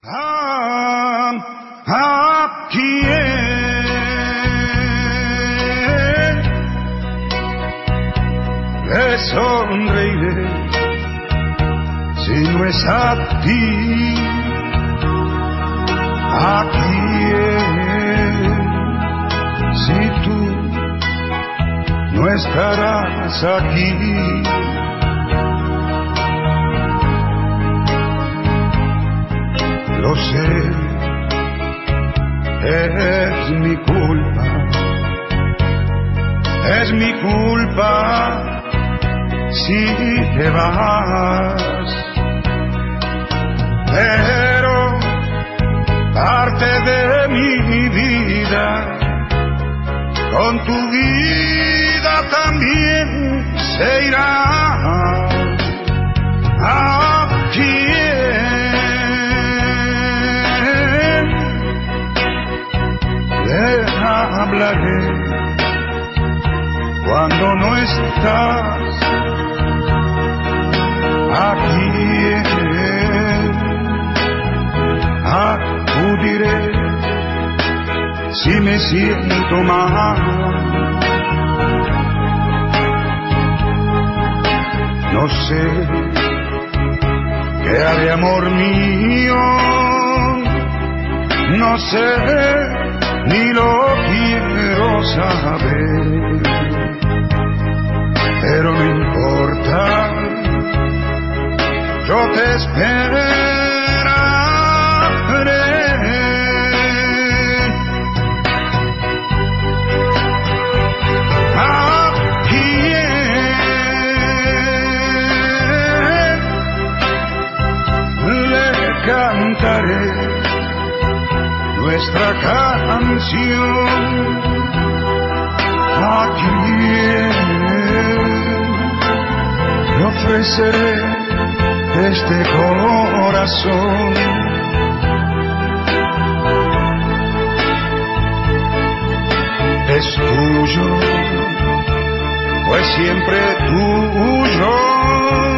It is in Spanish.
¿A quién le sonreiré si no es a ti? ¿A quién si tú no estarás aquí? Lo sé, es mi culpa si te vas, pero parte de mi vida con tu vida también se irá. ¿A quién le hablaré cuando no estás? ¿A quién acudiré si me siento mal? No sé qué haré, amor mío, no sé, ni lo quiero saber, pero no importa, yo te esperaré. ¿A quién le cantaré nuestra canción? ¿A quién le ofreceré este corazón? Es tuyo, pues siempre tuyo.